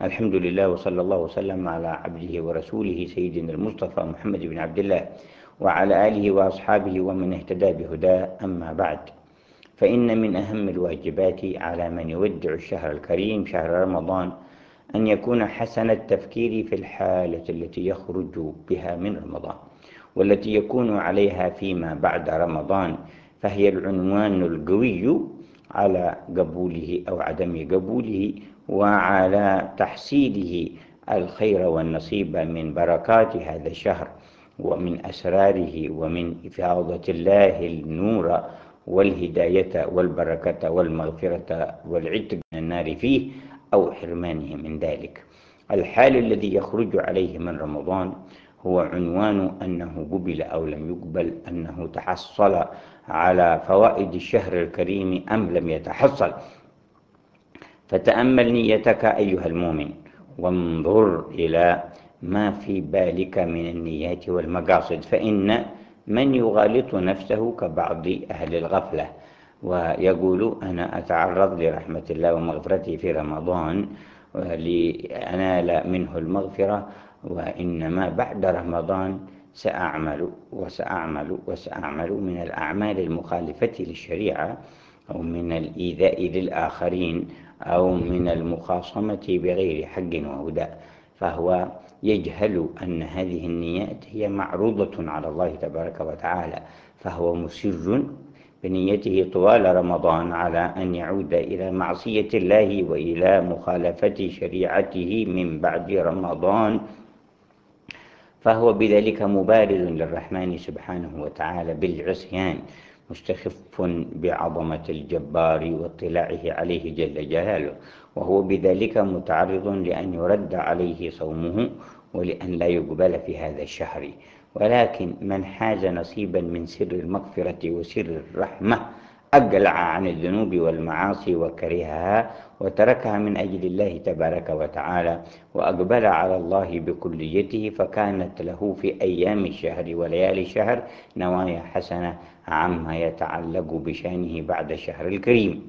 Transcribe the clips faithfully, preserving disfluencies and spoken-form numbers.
الحمد لله، وصلى الله وسلم على عبده ورسوله سيدنا المصطفى محمد بن عبد الله وعلى آله وأصحابه ومن اهتدى بهداه. أما بعد، فإن من أهم الواجبات على من يودع الشهر الكريم شهر رمضان أن يكون حسن التفكير في الحالة التي يخرج بها من رمضان والتي يكون عليها فيما بعد رمضان، فهي العنوان القوي على قبوله أو عدم قبوله، وعلى تحصيله الخير والنصيب من بركات هذا الشهر ومن أسراره ومن إفاضة الله النور والهداية والبركة والمغفرة والعتق من النار فيه أو حرمانه من ذلك. الحال الذي يخرج عليه من رمضان هو عنوان أنه قبل أو لم يقبل، أنه تحصل على فوائد الشهر الكريم أم لم يتحصل. فتأمل نيتك أيها المؤمن، وانظر إلى ما في بالك من النيات والمقاصد، فإن من يغالط نفسه كبعض أهل الغفلة ويقول أنا أتعرض لرحمة الله ومغفرته في رمضان لأنال منه المغفرة، وإنما بعد رمضان سأعمل وسأعمل وسأعمل من الأعمال المخالفة للشريعة، أو من الإيذاء للآخرين، أو من المخاصمة بغير حق وهدى. فهو يجهل أن هذه النيات هي معروضة على الله تبارك وتعالى، فهو مسر بنيته طوال رمضان على أن يعود إلى معصية الله وإلى مخالفة شريعته من بعد رمضان، فهو بذلك مبارز للرحمن سبحانه وتعالى بالعصيان، مستخف بعظمة الجبار واطلاعه عليه جل جلاله، وهو بذلك متعرض لأن يرد عليه صومه ولأن لا يقبل في هذا الشهر. ولكن من حاز نصيبا من سر المغفرة وسر الرحمة أقلع عن الذنوب والمعاصي وكرهها وتركها من أجل الله تبارك وتعالى، وأقبل على الله بكليته، فكانت له في أيام الشهر وليالي الشهر نوايا حسنة عما يتعلق بشأنه بعد الشهر الكريم.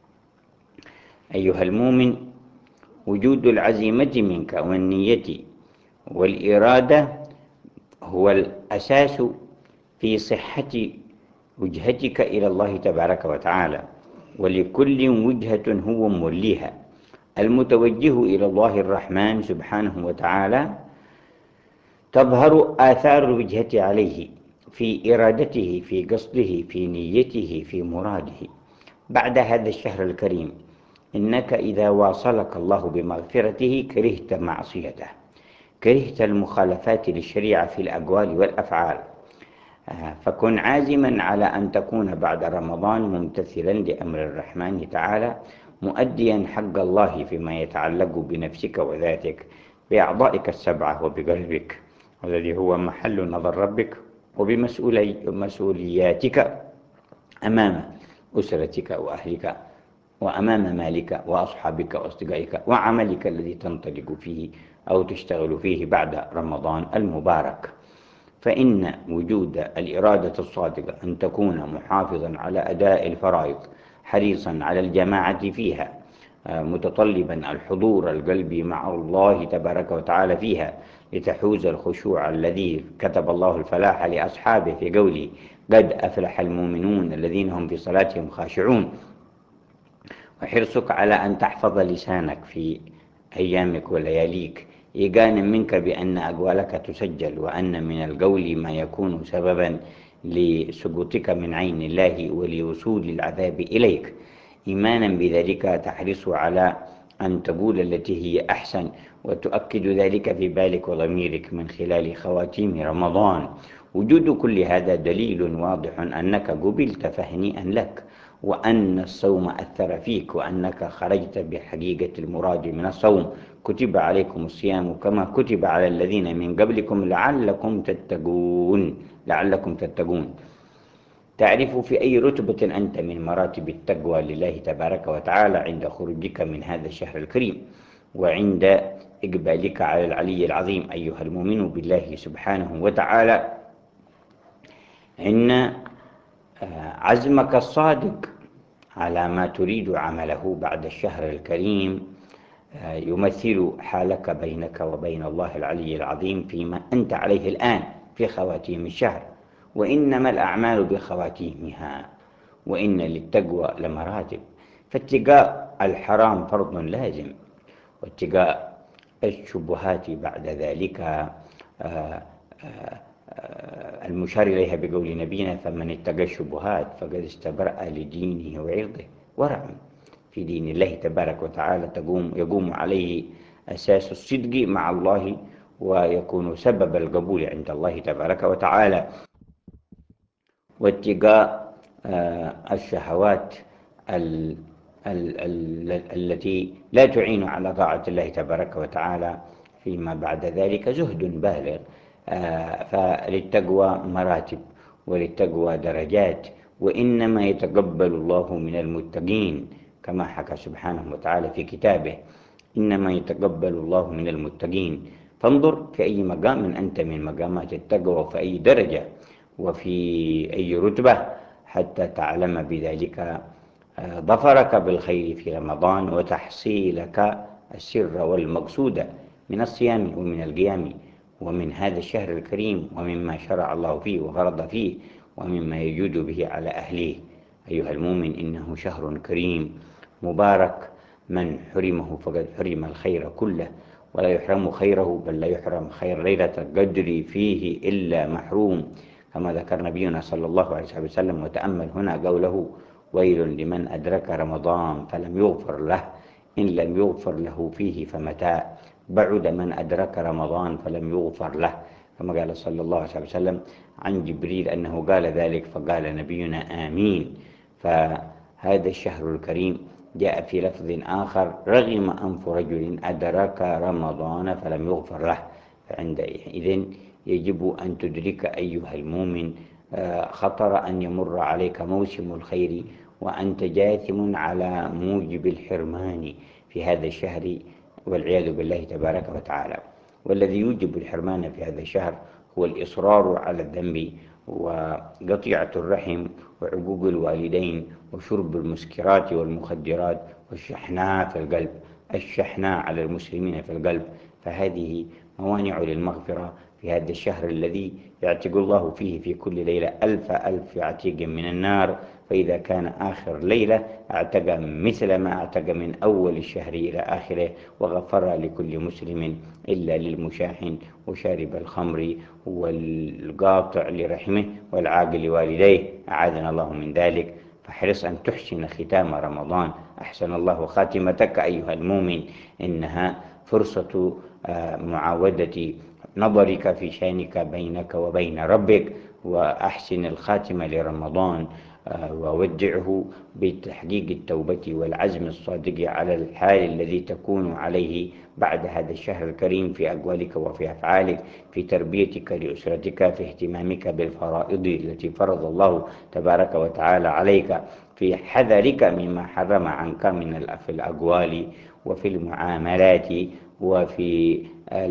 أيها المؤمن، وجود العزيمة منك والنية والإرادة هو الأساس في صحة وجهتك إلى الله تبارك وتعالى، ولكل وجهة هو موليها. المتوجه إلى الله الرحمن سبحانه وتعالى تظهر آثار الوجهة عليه في إرادته، في قصده، في نيته، في مراده بعد هذا الشهر الكريم. إنك إذا واصلك الله بمغفرته كرهت معصيته، كرهت المخالفات للشريعة في الأقوال والأفعال، فكن عازما على أن تكون بعد رمضان ممتثلا لأمر الرحمن تعالى، مؤديا حق الله فيما يتعلق بنفسك وذاتك، بأعضائك السبعة وبقلبك الذي هو محل نظر ربك، وبمسؤولياتك أمام أسرتك وأهلك، وأمام مالك وأصحابك وأصدقائك، وعملك الذي تنطلق فيه أو تشتغل فيه بعد رمضان المبارك. فإن وجود الإرادة الصادقة أن تكون محافظا على أداء الفرائض، حريصا على الجماعة فيها، متطلبا الحضور القلبي مع الله تبارك وتعالى فيها، لتحوز الخشوع الذي كتب الله الفلاح لأصحابه في قوله قد أفلح المؤمنون الذين هم في صلاتهم خاشعون. وحرصك على أن تحفظ لسانك في أيامك ولياليك، إيقانا منك بأن أقوالك تسجل، وأن من القول ما يكون سببا لسقوطك من عين الله ولوصول العذاب إليك. إيمانا بذلك تحرص على أن تقول التي هي أحسن، وتؤكد ذلك في بالك وضميرك من خلال خواتيم رمضان. وجود كل هذا دليل واضح أنك قبلت فهنيئا لك، وأن الصوم أثر فيك، وأنك خرجت بحقيقة المراد من الصوم. كتب عليكم الصيام كما كتب على الذين من قبلكم لعلكم تتقون لعلكم تتقون تعرف في أي رتبة أنت من مراتب التقوى لله تبارك وتعالى عند خروجك من هذا الشهر الكريم، وعند إقبالك على العلي العظيم أيها المؤمن بالله سبحانه وتعالى. إن عزمك الصادق على ما تريد عمله بعد الشهر الكريم يمثل حالك بينك وبين الله العلي العظيم فيما أنت عليه الآن في خواتيم الشهر، وإنما الأعمال بخواتيمها، وإن للتقوى لمراتب، فاتقاء الحرام فرض لازم، واتقاء الشبهات بعد ذلك آه، آه، المشار إليها بقول نبينا: فمن اتقى الشبهات فقد استبرأ لدينه وعرضه. ورع في دين الله تبارك وتعالى تقوم يقوم عليه أساس الصدق مع الله، ويكون سبب القبول عند الله تبارك وتعالى. واتقاء آه، الشهوات ال ال ال التي لا تعين على طاعة الله تبارك وتعالى فيما بعد ذلك زهد بالغ. آه، فللتقوى مراتب وللتقوى درجات، وإنما يتقبل الله من المتقين كما حكى سبحانه وتعالى في كتابه: إنما يتقبل الله من المتقين. فانظر في أي مقام أنت من مقامات التقوى، وفي أي درجة وفي أي رتبة، حتى تعلم بذلك ظفرك بالخير في رمضان وتحصيلك السر والمقصود من الصيام ومن القيام ومن هذا الشهر الكريم، ومما شرع الله فيه وفرض فيه، ومما يجود به على أهله. أيها المؤمن، إنه شهر كريم مبارك، من حرمه فقد حرم الخير كله، ولا يحرم خيره، بل لا يحرم خير ليلة القدر فيه إلا محروم، كما ذكر نبينا صلى الله عليه وسلم. وتأمل هنا قوله: ويل لمن أدرك رمضان فلم يغفر له، إن لم يغفر له فيه فمتى بعد من أدرك رمضان فلم يغفر له، كما قال صلى الله عليه وسلم عن جبريل أنه قال ذلك، فقال نبينا آمين. فهذا الشهر الكريم جاء في لفظ آخر: رغم أنف رجل أدرك رمضان فلم يغفر له. فعندئذ يجب أن تدرك أيها المؤمن خطر أن يمر عليك موسم الخير وأنت جاثم على موجب الحرمان في هذا الشهر، والعياذ بالله تبارك وتعالى. والذي يوجب الحرمان في هذا الشهر هو الإصرار على الذنب، وقطيعة الرحم، وعقوق الوالدين، وشرب المسكرات والمخدرات، والشحناء في القلب، الشحناء على المسلمين في القلب. فهذه موانع للمغفرة في هذا الشهر الذي يعتق الله فيه في كل ليلة ألف ألف عتيق من النار، فإذا كان آخر ليلة اعتق مثل ما اعتق من أول الشهر إلى آخره، وغفر لكل مسلم إلا للمشاحن وشارب الخمر والقاطع لرحمه والعاق لوالديه، أعاذنا الله من ذلك. فاحرص أن تحسن ختام رمضان، أحسن الله خاتمتك أيها المؤمن. إنها فرصة معاودة نظرك في شأنك بينك وبين ربك، وأحسن الخاتمة لرمضان وودعه بتحقيق التوبة والعزم الصادق على الحال الذي تكون عليه بعد هذا الشهر الكريم، في أقوالك وفي أفعالك، في تربيتك لأسرتك، في اهتمامك بالفرائض التي فرض الله تبارك وتعالى عليك، في حذرك مما حرم عنك من في الأقوال وفي المعاملات وفي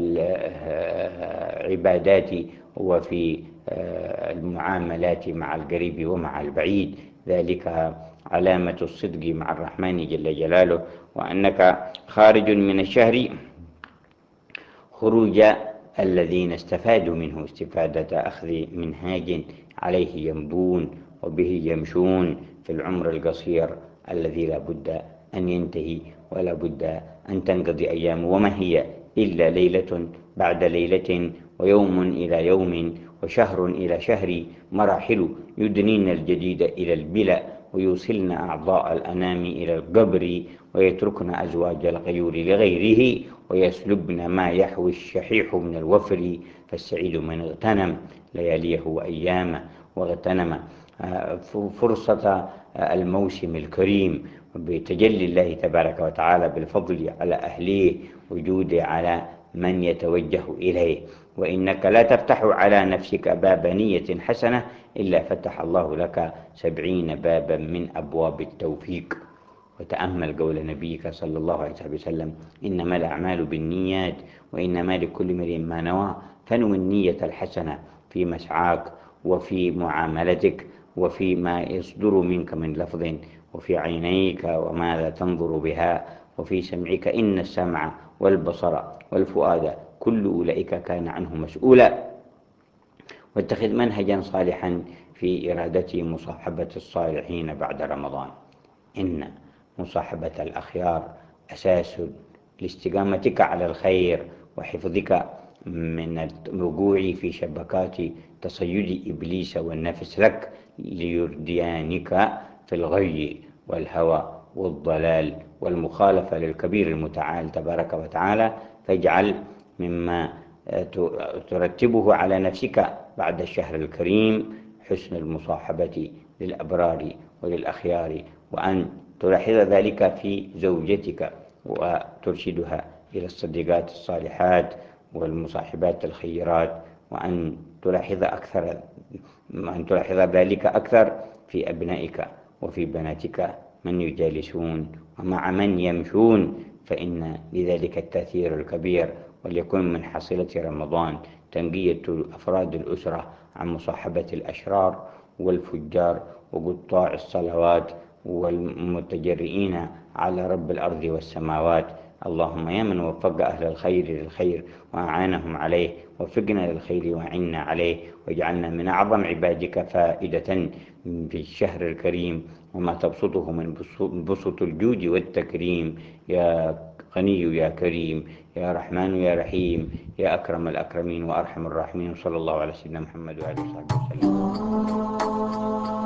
العبادات وفي المعاملات مع القريب ومع البعيد. ذلك علامة الصدق مع الرحمن جل جلاله، وأنك خارج من الشهر خروج الذين استفادوا منه استفادة أخذ منهاج عليه يمضون وبه يمشون في العمر القصير الذي لا بد أن ينتهي ولا بد أن تنقضي أيامه، وما هي إلا ليلة بعد ليلة، ويوم إلى يوم، وشهر إلى شهر، مراحل يدنين الجديد إلى البلى، ويوصلن أعضاء الأنام إلى القبر، ويتركن أزواج الغيور لغيره، ويسلبن ما يحوي الشحيح من الوفر. فالسعيد من اغتنم لياليه وأيامه، واغتنم فرصة الموسم الكريم بتجلي الله تبارك وتعالى بالفضل على أهليه، وجوده على من يتوجه إليه. وإنك لا تفتح على نفسك باب نية حسنة إلا فتح الله لك سبعين بابا من أبواب التوفيق. وتأمل قول نبيك صلى الله عليه وسلم: إنما الأعمال بالنيات وإنما لكل امرئ ما نوى. فنو النية الحسنة في مسعاك وفي معاملتك وفي ما يصدر منك من لفظ، وفي عينيك وماذا تنظر بها، وفي سمعك إن السمع والبصر والفؤاد كل أولئك كان عنه مسؤولا. واتخذ منهجا صالحا في إرادة مصاحبة الصالحين بعد رمضان. إن مصاحبة الأخيار أساس لاستقامتك على الخير وحفظك من الوقوع في شبكات تصيد إبليس والنفس لك ليرديانك في الغي والهوى والضلال والمخالفة للكبير المتعال تبارك وتعالى. فاجعل مما ترتبه على نفسك بعد الشهر الكريم حسن المصاحبة للأبرار وللأخيار، وأن تلاحظ ذلك في زوجتك وترشدها إلى الصديقات الصالحات والمصاحبات الخيرات، وأن تلاحظ أكثر أن تلاحظ ذلك أكثر في أبنائك وفي بناتك من يجالسون ومع من يمشون، فإن لذلك التأثير الكبير. وليكن من حصيلة رمضان تنقية أفراد الأسرة عن مصاحبة الأشرار والفجار وقطاع الصلوات والمتجرئين على رب الأرض والسماوات. اللهم يا من وفق أهل الخير للخير وأعانهم عليه، وفقنا للخير وأعنا عليه، واجعلنا من أعظم عبادك فائدة في الشهر الكريم وما تبسطه من بسط الجود والتكريم. يا غني يا كريم، يا رحمن يا رحيم، يا أكرم الأكرمين وأرحم الراحمين. صلى الله على سيدنا محمد وآله وصحبه وسلم.